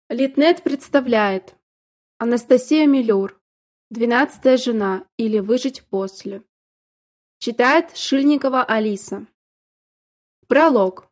Литнет представляет Анастасия Милюр, 12-я жена или выжить после. Читает Шильникова Алиса. Пролог.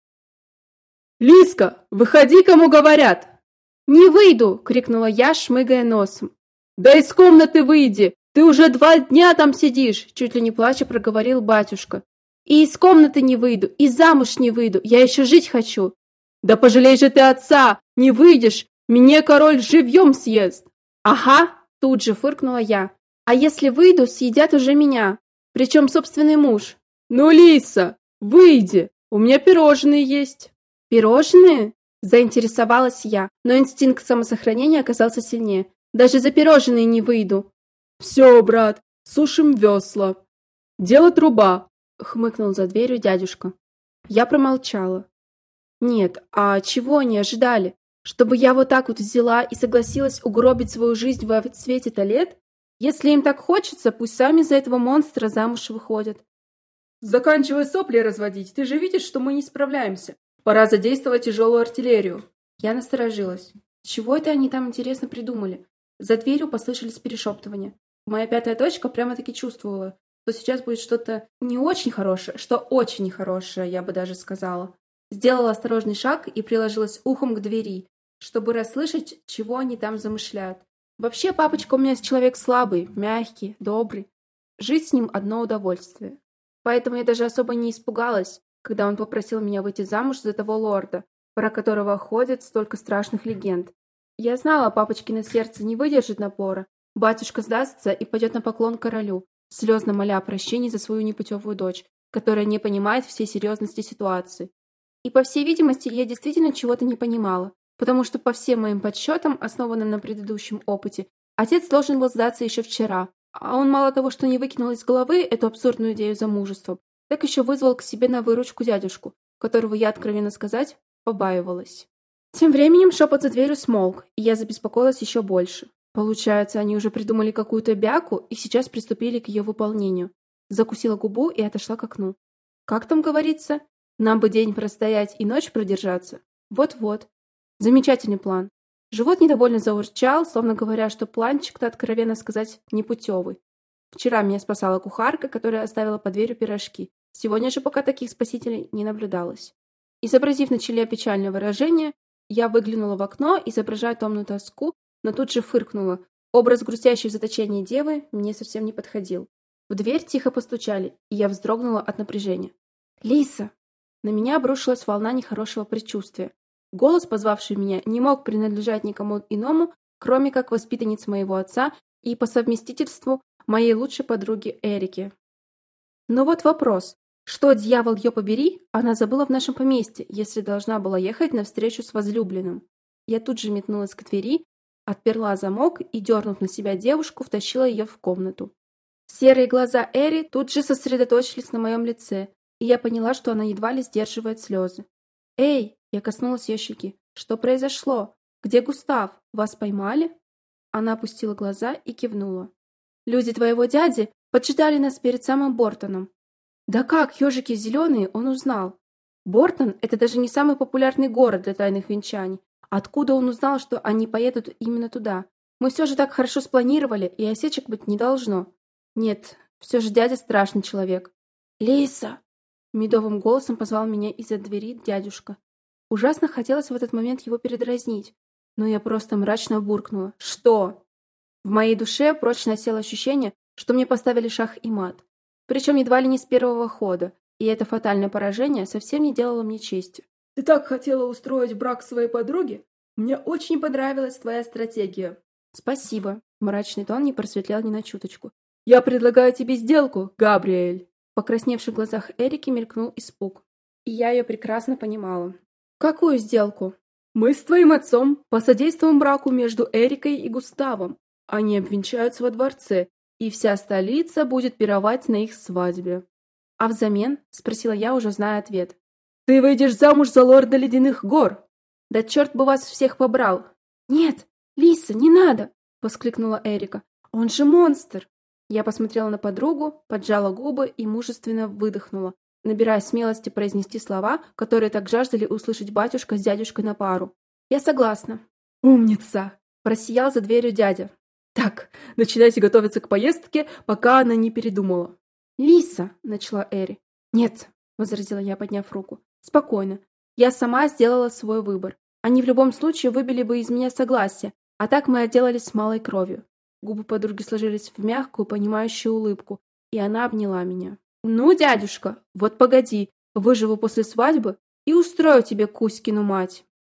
«Лиска, выходи, кому говорят!» «Не выйду!» — крикнула я, шмыгая носом. «Да из комнаты выйди! Ты уже 2 дня там сидишь!» Чуть ли не плача проговорил батюшка. «И из комнаты не выйду, и замуж не выйду, я еще жить хочу!» «Да пожалей же ты отца! Не выйдешь! Меня король живьем съест!» «Ага!» — тут же фыркнула я. «А если выйду, съедят уже меня, причем собственный муж». «Ну, Лиса, выйди! У меня пирожные есть!» «Пирожные?» – заинтересовалась я, но инстинкт самосохранения оказался сильнее. «Даже за пирожные не выйду». «Все, брат, сушим весла. Дело труба», – хмыкнул за дверью дядюшка. Я промолчала. Нет, а чего они ожидали? Чтобы я вот так вот взяла и согласилась угробить свою жизнь во цвете-то лет? Если им так хочется, пусть сами за этого монстра замуж выходят. «Заканчивай сопли разводить, ты же видишь, что мы не справляемся. Пора задействовать тяжелую артиллерию». Я насторожилась. Чего это они там интересно придумали? За дверью послышались перешептывания. Моя пятая точка прямо-таки чувствовала, что сейчас будет что-то не очень хорошее, что очень нехорошее, я бы даже сказала. Сделала осторожный шаг и приложилась ухом к двери, чтобы расслышать, чего они там замышляют. Вообще, папочка у меня человек слабый, мягкий, добрый. Жить с ним одно удовольствие. Поэтому я даже особо не испугалась, когда он попросил меня выйти замуж за того лорда, про которого ходят столько страшных легенд. Я знала, папочкино сердце не выдержит напора. Батюшка сдастся и пойдет на поклон королю, слезно моля прощения за свою непутевую дочь, которая не понимает всей серьезности ситуации. И, по всей видимости, я действительно чего-то не понимала, потому что, по всем моим подсчетам, основанным на предыдущем опыте, отец должен был сдаться еще вчера, а он мало того, что не выкинул из головы эту абсурдную идею замужества, так еще вызвал к себе на выручку дядюшку, которого я, откровенно сказать, побаивалась. Тем временем шепот за дверью смолк, и я забеспокоилась еще больше. Получается, они уже придумали какую-то бяку и сейчас приступили к ее выполнению. Закусила губу и отошла к окну. Как там говорится? Нам бы день простоять и ночь продержаться. Вот-вот. Замечательный план. Живот недовольно заурчал, словно говоря, что планчик-то, откровенно сказать, непутевый. Вчера меня спасала кухарка, которая оставила под дверью пирожки. Сегодня же пока таких спасителей не наблюдалось. Изобразив на челе печальное выражение, я выглянула в окно, изображая томную тоску, но тут же фыркнула. Образ грустящей в заточении девы мне совсем не подходил. В дверь тихо постучали, и я вздрогнула от напряжения. «Лиса!» На меня обрушилась волна нехорошего предчувствия. Голос, позвавший меня, не мог принадлежать никому иному, кроме как воспитаннице моего отца и по совместительству моей лучшей подруги Эрике. Но вот вопрос. Что, дьявол ее побери, она забыла в нашем поместье, если должна была ехать на встречу с возлюбленным? Я тут же метнулась к двери, отперла замок и, дернув на себя девушку, втащила ее в комнату. Серые глаза Эри тут же сосредоточились на моем лице, и я поняла, что она едва ли сдерживает слезы. «Эй!» — я коснулась ее щеки. «Что произошло? Где Густав? Вас поймали?» Она опустила глаза и кивнула. «Люди твоего дяди поджидали нас перед самым Бортоном». Да как, ежики зеленые, он узнал? Бортон — это даже не самый популярный город для тайных венчаний. Откуда он узнал, что они поедут именно туда? Мы все же так хорошо спланировали, и осечек быть не должно. Нет, все же дядя страшный человек. «Лиса!» — медовым голосом позвал меня из-за двери дядюшка. Ужасно хотелось в этот момент его передразнить, но я просто мрачно буркнула. «Что?» В моей душе прочно осело ощущение, что мне поставили шах и мат. Причем едва ли не с первого хода, и это фатальное поражение совсем не делало мне чести. «Ты так хотела устроить брак своей подруге? Мне очень понравилась твоя стратегия». «Спасибо». Мрачный тон не просветлял ни на чуточку. «Я предлагаю тебе сделку, Габриэль». В покрасневших глазах Эрики мелькнул испуг. И я ее прекрасно понимала. «Какую сделку?» «Мы с твоим отцом посодействуем браку между Эрикой и Густавом. Они обвенчаются во дворце, и вся столица будет пировать на их свадьбе». «А взамен?» — спросила я, уже зная ответ. «Ты выйдешь замуж за лорда Ледяных гор!» «Да черт бы вас всех побрал!» «Нет, Лиса, не надо!» — воскликнула Эрика. «Он же монстр!» Я посмотрела на подругу, поджала губы и мужественно выдохнула, набирая смелости произнести слова, которые так жаждали услышать батюшка с дядюшкой на пару. «Я согласна». «Умница!» – просиял за дверью дядя. «Так, начинайте готовиться к поездке, пока она не передумала». «Лиса!» – начала Эри. «Нет!» – возразила я, подняв руку. «Спокойно. Я сама сделала свой выбор. Они в любом случае выбили бы из меня согласие, а так мы отделались с малой кровью». Губы подруги сложились в мягкую, понимающую улыбку, и она обняла меня. «Ну, дядюшка, вот погоди, выживу после свадьбы и устрою тебе Кузькину мать».